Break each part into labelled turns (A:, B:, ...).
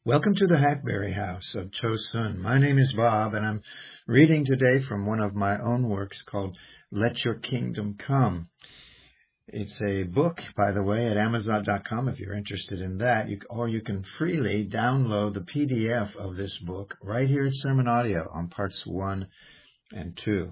A: Welcome to the Hackberry House of Chosun. My name is Bob, and I'm reading today from one of my own works called Let Your Kingdom Come. It's a book, by the way, at Amazon.com if you're interested in that, or you can freely download the PDF of this book right here at Sermon Audio on parts 1 and 2.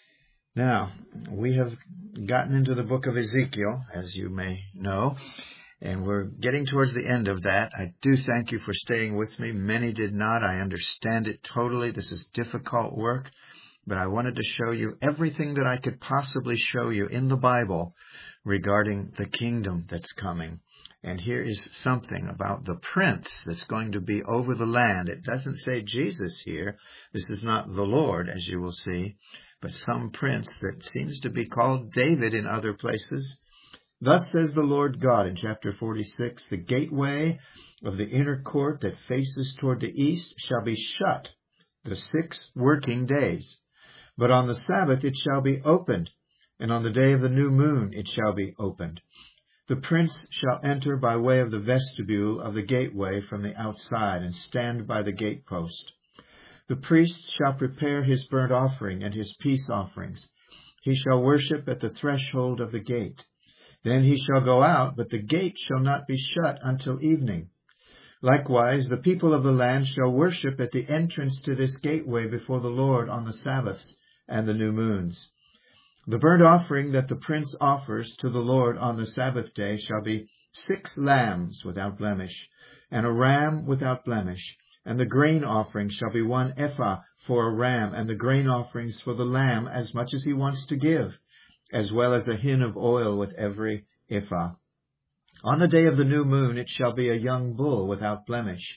A: Now, we have gotten into the book of Ezekiel, as you may know, and we're getting towards the end of that. I do thank you for staying with me. Many did not. I understand it totally. This is difficult work, but I wanted to show you everything that I could possibly show you in the Bible regarding the kingdom that's coming. And here is something about the prince that's going to be over the land. It doesn't say Jesus here. This is not the Lord, as you will see, but some prince that seems to be called David in other places. Thus says the Lord God in chapter 46, the gateway of the inner court that faces toward the east shall be shut the 6 working days. But on the Sabbath it shall be opened, and on the day of the new moon it shall be opened. The prince shall enter by way of the vestibule of the gateway from the outside, and stand by the gatepost. The priest shall prepare his burnt offering and his peace offerings. He shall worship at the threshold of the gate. Then he shall go out, but the gate shall not be shut until evening. Likewise, the people of the land shall worship at the entrance to this gateway before the Lord on the Sabbaths and the new moons. The burnt offering that the prince offers to the Lord on the Sabbath day shall be 6 lambs without blemish, and a ram without blemish. And the grain offering shall be 1 ephah for a ram, and the grain offerings for the lamb as much as he wants to give, as well as a hin of oil with every ephah. On the day of the new moon it shall be a young bull without blemish,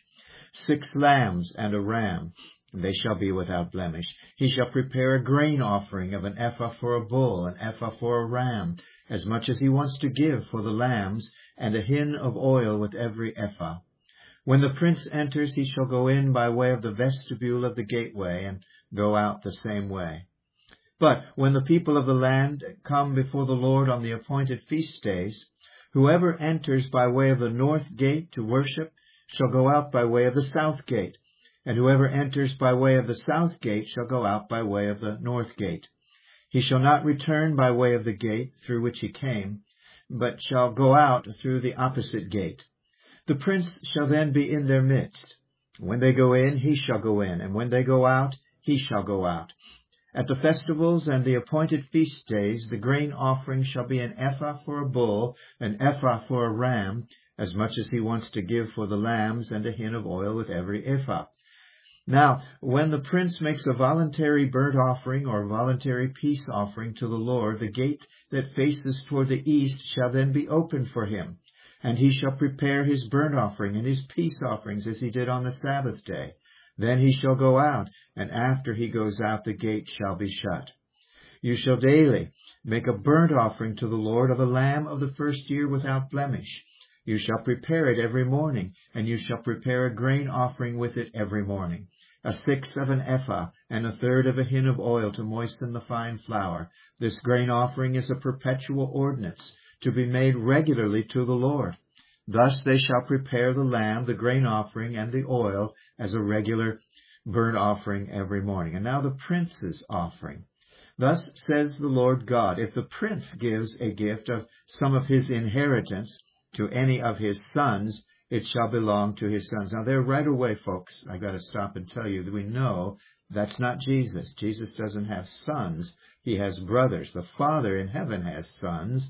A: 6 lambs and a ram, and they shall be without blemish. He shall prepare a grain offering of an ephah for a bull, an ephah for a ram, as much as he wants to give for the lambs, and a hin of oil with every ephah. When the prince enters, he shall go in by way of the vestibule of the gateway, and go out the same way. But when the people of the land come before the Lord on the appointed feast days, whoever enters by way of the north gate to worship shall go out by way of the south gate, and whoever enters by way of the south gate shall go out by way of the north gate. He shall not return by way of the gate through which he came, but shall go out through the opposite gate. The prince shall then be in their midst. When they go in, he shall go in, and when they go out, he shall go out. At the festivals and the appointed feast days, the grain offering shall be an ephah for a bull, an ephah for a ram, as much as he wants to give for the lambs, and a hin of oil with every ephah. Now, when the prince makes a voluntary burnt offering or voluntary peace offering to the Lord, the gate that faces toward the east shall then be opened for him, and he shall prepare his burnt offering and his peace offerings as he did on the Sabbath day. Then he shall go out, and after he goes out, the gate shall be shut. You shall daily make a burnt offering to the Lord of a lamb of the first year without blemish. You shall prepare it every morning, and you shall prepare a grain offering with it every morning, 1/6 of an ephah, and 1/3 of a hin of oil to moisten the fine flour. This grain offering is a perpetual ordinance, to be made regularly to the Lord. Thus they shall prepare the lamb, the grain offering, and the oil as a regular burnt offering every morning. And now the prince's offering. Thus says the Lord God, if the prince gives a gift of some of his inheritance to any of his sons, it shall belong to his sons. Now there right away, folks, I got to stop and tell you that we know that's not Jesus. Jesus doesn't have sons. He has brothers. The Father in heaven has sons,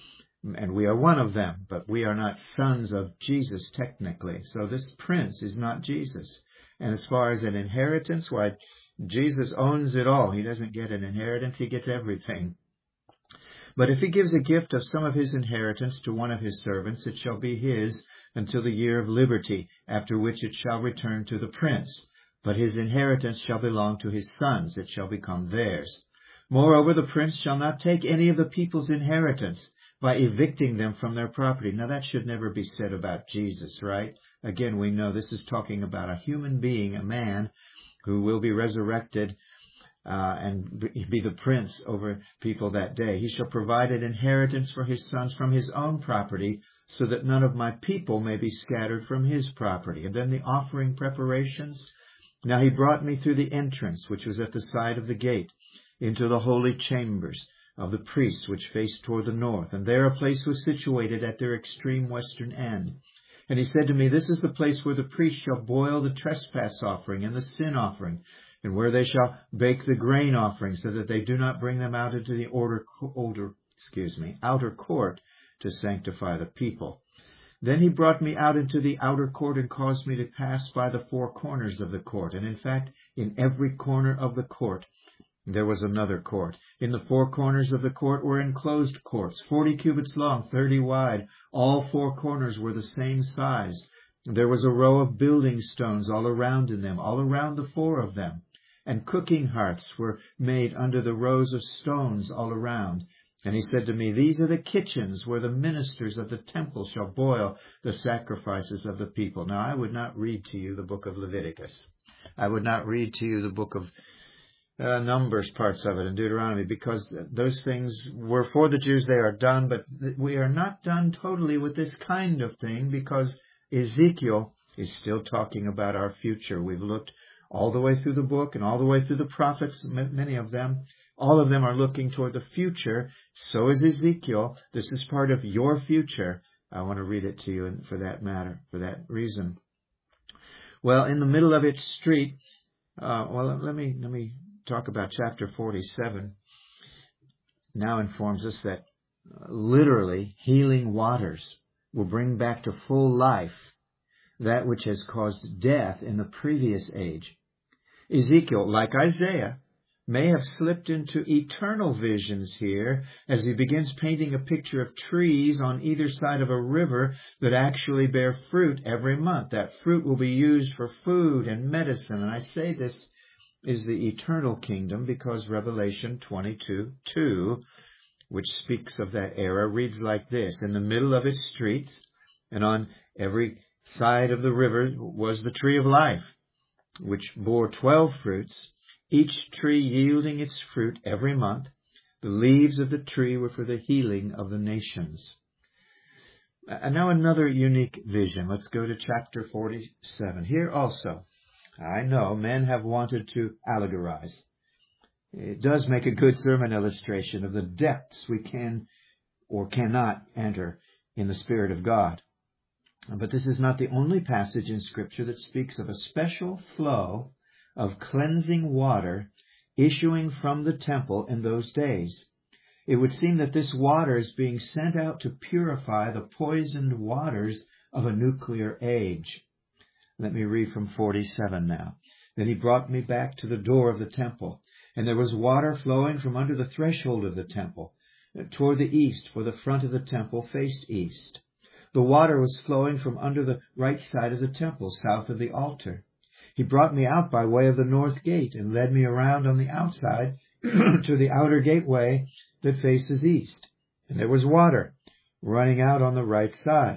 A: and we are one of them, but we are not sons of Jesus technically. So this prince is not Jesus. And as far as an inheritance, why, Jesus owns it all. He doesn't get an inheritance, he gets everything. But if he gives a gift of some of his inheritance to one of his servants, it shall be his until the year of liberty, after which it shall return to the prince. But his inheritance shall belong to his sons, it shall become theirs. Moreover, the prince shall not take any of the people's inheritance by evicting them from their property. Now that should never be said about Jesus, right? Again, we know this is talking about a human being, a man who will be resurrected and be the prince over people that day. He shall provide an inheritance for his sons from his own property, so that none of my people may be scattered from his property. And then the offering preparations. Now he brought me through the entrance, which was at the side of the gate, into the holy chambers of the priests, which faced toward the north. And there a place was situated at their extreme western end. And he said to me, This is the place where the priests shall boil the trespass offering and the sin offering, and where they shall bake the grain offering, so that they do not bring them out into the outer court to sanctify the people. Then he brought me out into the outer court and caused me to pass by the four corners of the court. And in fact, in every corner of the court, there was another court. In the four corners of the court were enclosed courts, 40 cubits long, 30 wide. All four corners were the same size. There was a row of building stones all around in them, all around the four of them. And cooking hearths were made under the rows of stones all around. And he said to me, These are the kitchens where the ministers of the temple shall boil the sacrifices of the people. Now, I would not read to you the book of Leviticus. I would not read to you the book of Numbers, parts of it, and Deuteronomy, because those things were for the Jews. They are done, but we are not done totally with this kind of thing, because Ezekiel is still talking about our future. We've looked all the way through the book and all the way through the prophets, many of them. All of them are looking toward the future. So is Ezekiel. This is part of your future. I want to read it to you for that matter, for that reason. Well, in the middle of its street, let me talk about chapter 47. Now informs us that literally healing waters will bring back to full life that which has caused death in the previous age. Ezekiel, like Isaiah, may have slipped into eternal visions here as he begins painting a picture of trees on either side of a river that actually bear fruit every month. That fruit will be used for food and medicine. And I say this is the eternal kingdom because Revelation 22:2, which speaks of that era, reads like this. In the middle of its streets and on every side of the river was the tree of life, which bore 12 fruits, each tree yielding its fruit every month. The leaves of the tree were for the healing of the nations. And now another unique vision. Let's go to chapter 47. Here also, I know men have wanted to allegorize. It does make a good sermon illustration of the depths we can or cannot enter in the Spirit of God. But this is not the only passage in Scripture that speaks of a special flow of cleansing water issuing from the temple in those days. It would seem that this water is being sent out to purify the poisoned waters of a nuclear age. Let me read from 47 now. Then he brought me back to the door of the temple, and there was water flowing from under the threshold of the temple toward the east, for the front of the temple faced east. The water was flowing from under the right side of the temple, south of the altar. He brought me out by way of the north gate and led me around on the outside to the outer gateway that faces east. And there was water running out on the right side.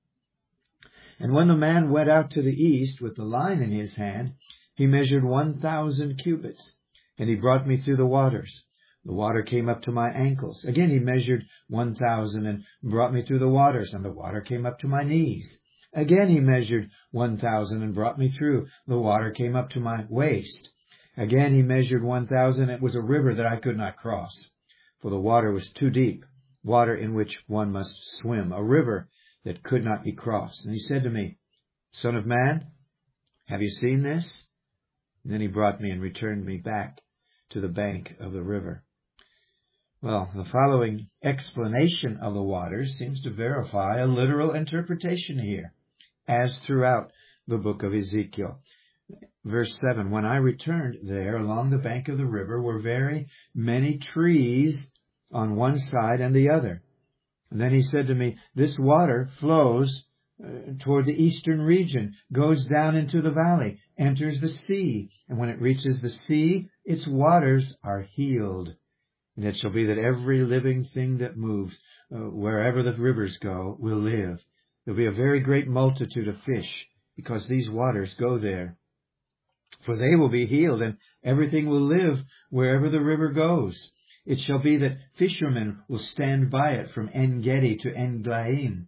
A: And when the man went out to the east with the line in his hand, he measured 1,000 cubits, and he brought me through the waters. The water came up to my ankles. Again he measured 1,000 and brought me through the waters, and the water came up to my knees. Again he measured 1,000 and brought me through. The water came up to my waist. Again he measured 1,000. It was a river that I could not cross, for the water was too deep, water in which one must swim, a river that could not be crossed. And he said to me, Son of man, have you seen this? And then he brought me and returned me back to the bank of the river. Well, the following explanation of the waters seems to verify a literal interpretation here, as throughout the book of Ezekiel. Verse 7, when I returned there along the bank of the river were very many trees on one side and the other. And then he said to me, this water flows toward the eastern region, goes down into the valley, enters the sea. And when it reaches the sea, its waters are healed. And it shall be that every living thing that moves, wherever the rivers go, will live. There will be a very great multitude of fish, because these waters go there. For they will be healed, and everything will live wherever the river goes. It shall be that fishermen will stand by it from En-Gedi to En-Glaim.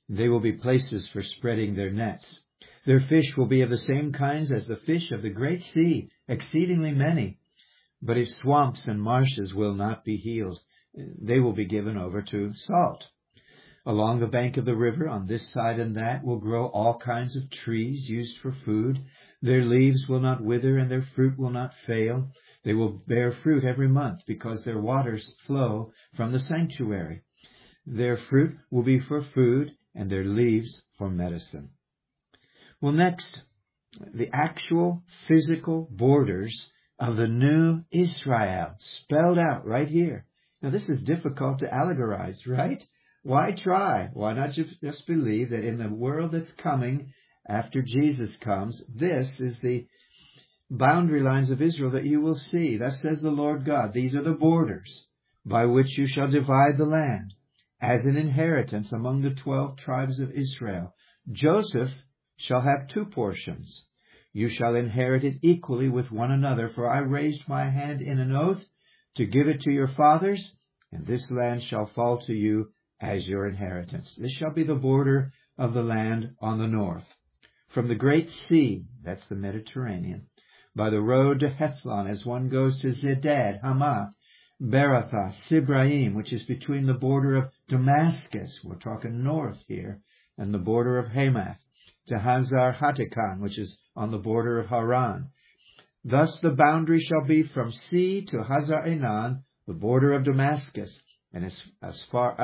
A: They will be places for spreading their nets. Their fish will be of the same kinds as the fish of the great sea, exceedingly many. But its swamps and marshes will not be healed. They will be given over to salt. Along the bank of the river, on this side and that, will grow all kinds of trees used for food. Their leaves will not wither, and their fruit will not fail. They will bear fruit every month, because their waters flow from the sanctuary. Their fruit will be for food, and their leaves for medicine. Well, next, the actual physical borders of the new Israel, spelled out right here. Now, this is difficult to allegorize, right? Why try? Why not just believe that in the world that's coming after Jesus comes, this is the boundary lines of Israel that you will see. Thus says the Lord God, these are the borders by which you shall divide the land as an inheritance among the 12 tribes of Israel. Joseph shall have 2 portions. You shall inherit it equally with one another, for I raised my hand in an oath to give it to your fathers, and this land shall fall to you as your inheritance. This shall be the border of the land on the north. From the great sea, that's the Mediterranean, by the road to Hethlon, as one goes to Zedad, Hamath, Beratha, Sibraim, which is between the border of Damascus, we're talking north here, and the border of Hamath, to Hazar Hatakan, which is on the border of Haran. Thus the boundary shall be from sea to Hazar Enan, the border of Damascus, and as far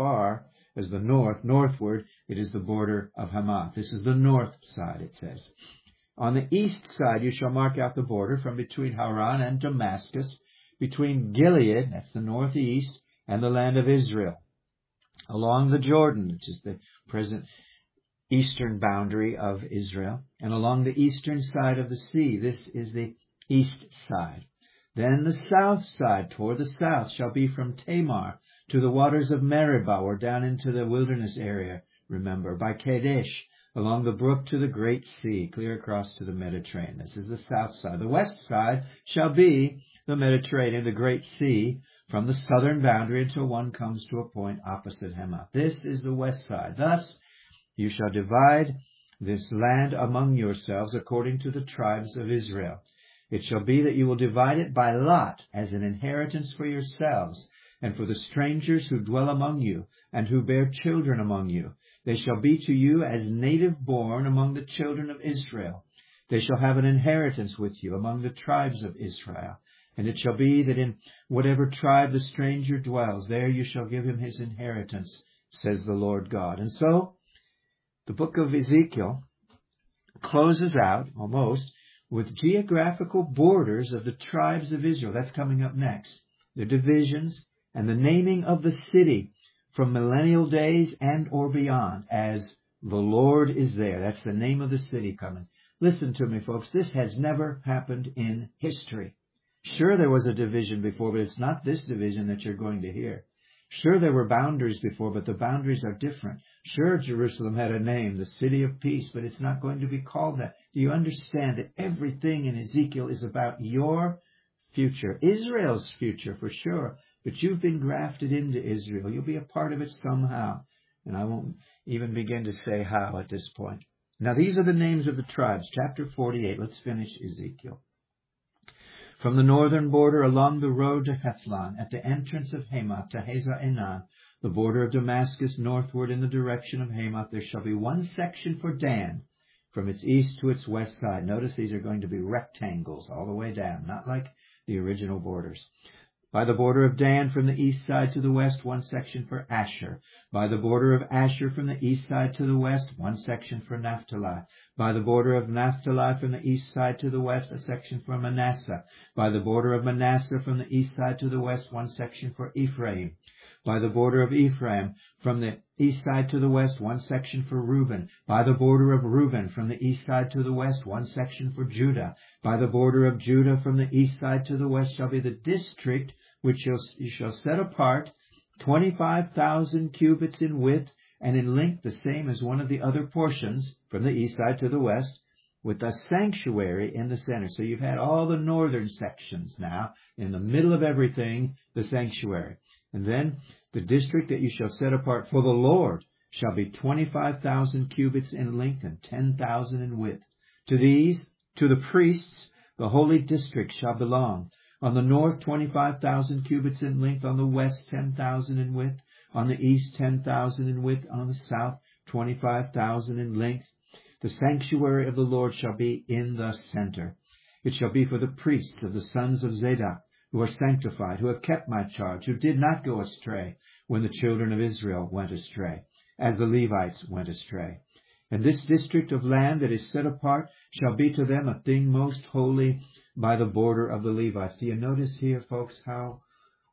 A: as the northward, it is the border of Hamath. This is the north side, it says. On the east side you shall mark out the border from between Haran and Damascus, between Gilead, that's the northeast, and the land of Israel, along the Jordan, which is the present eastern boundary of Israel, and along the eastern side of the sea. This is the east side. Then the south side, toward the south, shall be from Tamar to the waters of Meribah, or down into the wilderness area, remember, by Kadesh, along the brook to the great sea, clear across to the Mediterranean. This is the south side. The west side shall be the Mediterranean, the great sea, from the southern boundary until one comes to a point opposite Hamath. This is the west side. Thus, you shall divide this land among yourselves according to the tribes of Israel. It shall be that you will divide it by lot as an inheritance for yourselves and for the strangers who dwell among you and who bear children among you. They shall be to you as native born among the children of Israel. They shall have an inheritance with you among the tribes of Israel. And it shall be that in whatever tribe the stranger dwells, there you shall give him his inheritance, says the Lord God. And so, the book of Ezekiel closes out, almost, with geographical borders of the tribes of Israel. That's coming up next. The divisions and the naming of the city from millennial days and or beyond, as the Lord is there. That's the name of the city coming. Listen to me, folks. This has never happened in history. Sure, there was a division before, but it's not this division that you're going to hear. Sure, there were boundaries before, but the boundaries are different. Sure, Jerusalem had a name, the city of peace, but it's not going to be called that. Do you understand that everything in Ezekiel is about your future, Israel's future for sure, but you've been grafted into Israel. You'll be a part of it somehow, and I won't even begin to say how at this point. Now, these are the names of the tribes. Chapter 48. Let's finish Ezekiel. From the northern border along the road to Hethlon, at the entrance of Hamath to Hazar Enan, the border of Damascus northward in the direction of Hamath, there shall be one section for Dan, from its east to its west side. Notice these are going to be rectangles all the way down, not like the original borders. By the border of Dan from the east side to the west, one section for Asher. By the border of Asher from the east side to the west, one section for Naphtali. By the border of Naphtali from the east side to the west, a section for Manasseh. By the border of Manasseh from the east side to the west, one section for Ephraim. By the border of Ephraim from the east side to the west, one section for Reuben. By the border of Reuben from the east side to the west, one section for Judah. By the border of Judah from the east side to the west shall be the district which you shall set apart, 25,000 cubits in width, and in length the same as one of the other portions from the east side to the west, with the sanctuary in the center. So you've had all the northern sections now. In the middle of everything, the sanctuary. And then the district that you shall set apart for the Lord, shall be 25,000 cubits in length and 10,000 in width. To the priests, the holy district shall belong. On the north, 25,000 cubits in length. On the west, 10,000 in width. On the east, 10,000 in width. On the south, 25,000 in length. The sanctuary of the Lord shall be in the center. It shall be for the priests of the sons of Zadok, who are sanctified, who have kept my charge, who did not go astray when the children of Israel went astray, as the Levites went astray. And this district of land that is set apart shall be to them a thing most holy by the border of the Levites. Do you notice here, folks, how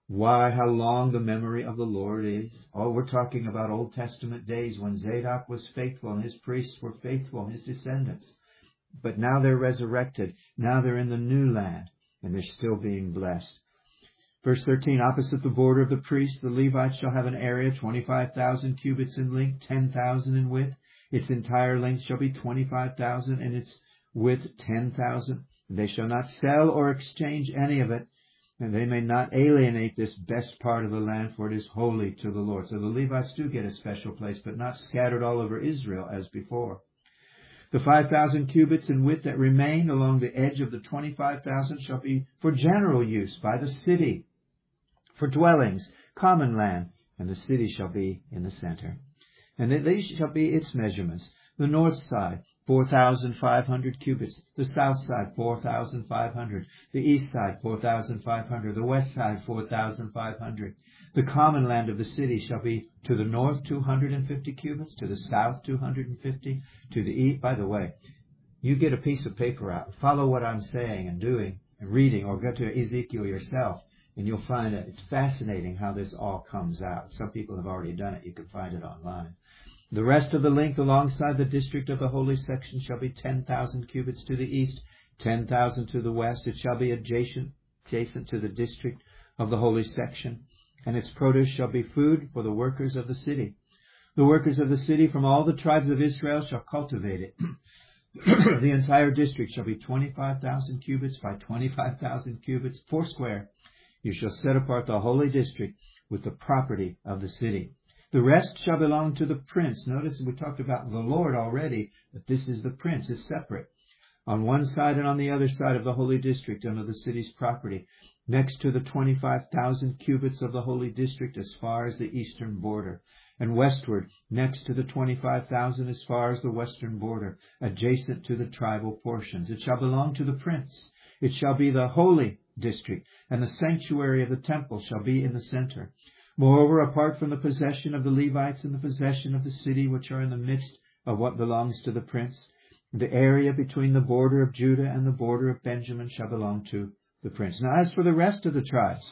A: long the memory of the Lord is? Oh, we're talking about Old Testament days when Zadok was faithful and his priests were faithful and his descendants. But now they're resurrected. Now they're in the new land and they're still being blessed. Verse 13, opposite the border of the priests, the Levites shall have an area 25,000 cubits in length, 10,000 in width. Its entire length shall be 25,000 and its width 10,000. They shall not sell or exchange any of it, and they may not alienate this best part of the land, for it is holy to the Lord. So the Levites do get a special place, but not scattered all over Israel as before. The 5,000 cubits in width that remain along the edge of the 25,000 shall be for general use by the city, for dwellings, common land, and the city shall be in the center. And these shall be its measurements. The north side, 4,500 cubits. The south side, 4,500. The east side, 4,500. The west side, 4,500. The common land of the city shall be to the north 250 cubits, to the south 250, to the east. By the way, you get a piece of paper out, follow what I'm saying and doing and reading, or go to Ezekiel yourself, and you'll find that it's fascinating how this all comes out. Some people have already done it. You can find it online. The rest of the length alongside the district of the holy section shall be 10,000 cubits to the east, 10,000 to the west. It shall be adjacent to the district of the holy section, and its produce shall be food for the workers of the city. The workers of the city from all the tribes of Israel shall cultivate it. The entire district shall be 25,000 cubits by 25,000 cubits, foursquare. You shall set apart the holy district with the property of the city. The rest shall belong to the prince. Notice we talked about the Lord already, but this is the prince. It's separate. On one side and on the other side of the holy district under the city's property, next to the 25,000 cubits of the holy district as far as the eastern border, and westward next to the 25,000 as far as the western border, adjacent to the tribal portions. It shall belong to the prince. It shall be the holy district, and the sanctuary of the temple shall be in the center. Moreover, apart from the possession of the Levites and the possession of the city, which are in the midst of what belongs to the prince, the area between the border of Judah and the border of Benjamin shall belong to the prince. Now, as for the rest of the tribes,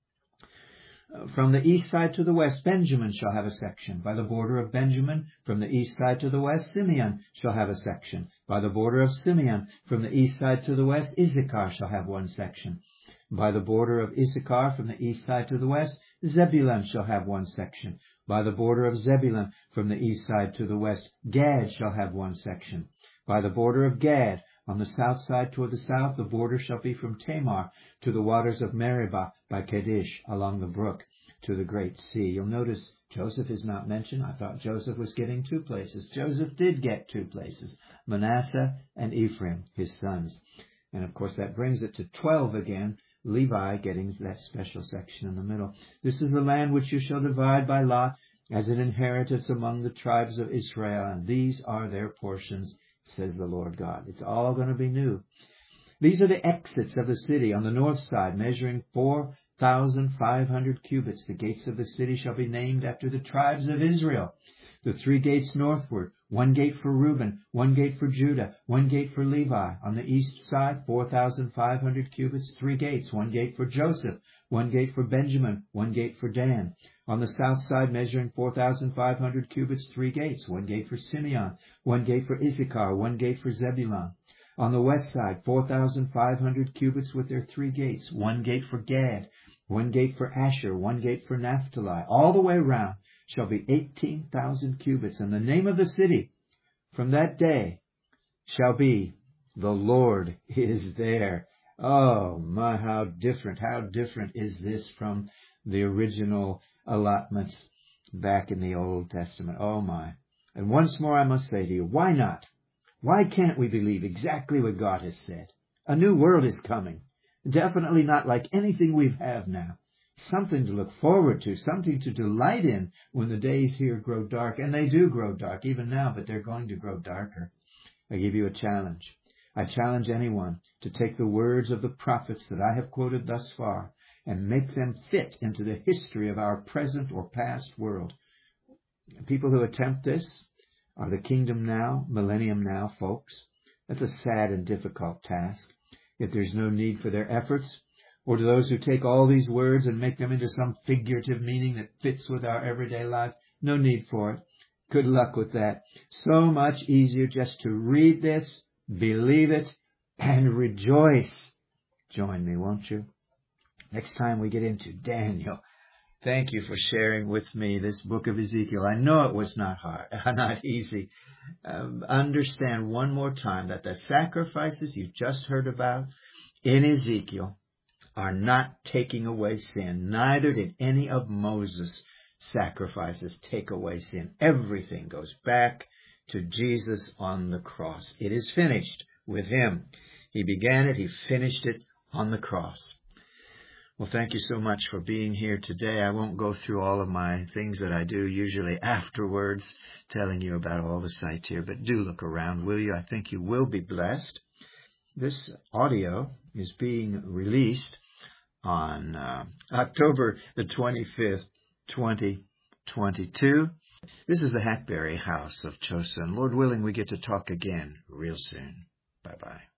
A: from the east side to the west, Benjamin shall have a section. By the border of Benjamin, from the east side to the west, Simeon shall have a section. By the border of Simeon, from the east side to the west, Issachar shall have one section. By the border of Issachar, from the east side to the west, Zebulun shall have one section. By the border of Zebulun, from the east side to the west, Gad shall have one section. By the border of Gad, on the south side toward the south, the border shall be from Tamar to the waters of Meribah by Kadesh, along the brook to the great sea. You'll notice Joseph is not mentioned. I thought Joseph was getting two places. Joseph did get two places, Manasseh and Ephraim, his sons. And of course that brings it to 12 again, Levi getting that special section in the middle. This is the land which you shall divide by lot as an inheritance among the tribes of Israel, and these are their portions, says the Lord God. It's all going to be new. These are the exits of the city on the north side, measuring 4,500 cubits. The gates of the city shall be named after the tribes of Israel. The 3 gates northward, 1 gate for Reuben, 1 gate for Judah, 1 gate for Levi. On the east side, 4,500 cubits, 3 gates, 1 gate for Joseph, 1 gate for Benjamin, 1 gate for Dan. On the south side, measuring 4,500 cubits, 3 gates, 1 gate for Simeon, 1 gate for Issachar, 1 gate for Zebulun. On the west side, 4,500 cubits with their 3 gates, 1 gate for Gad, 1 gate for Asher, 1 gate for Naphtali. All the way round shall be 18,000 cubits, and the name of the city from that day shall be, the Lord is there. Oh my, how different is this from the original allotments. back in the Old Testament. Oh my. And once more I must say to you, why not? Why can't we believe exactly what God has said? A new world is coming. Definitely not like anything we have now. Something to look forward to, something to delight in when the days here grow dark. And they do grow dark even now, but they're going to grow darker. I give you a challenge. I challenge anyone to take the words of the prophets that I have quoted thus far and make them fit into the history of our present or past world. People who attempt this are the kingdom now, millennium now folks. That's a sad and difficult task. Yet there's no need for their efforts, or to those who take all these words and make them into some figurative meaning that fits with our everyday life. No need for it. Good luck with that. So much easier just to read this, believe it, and rejoice. Join me, won't you? Next time we get into Daniel. Thank you for sharing with me this book of Ezekiel. I know it was not hard, not easy. Understand one more time that the sacrifices you just heard about in Ezekiel are not taking away sin. Neither did any of Moses' sacrifices take away sin. Everything goes back to Jesus on the cross. It is finished with him. He began it. He finished it on the cross. Well, thank you so much for being here today. I won't go through all of my things that I do usually afterwards, telling you about all the sites here, but do look around, will you? I think you will be blessed. This audio is being released on October the 25th, 2022. This is the Hackberry House of Chosun. Lord willing, we get to talk again real soon. Bye-bye.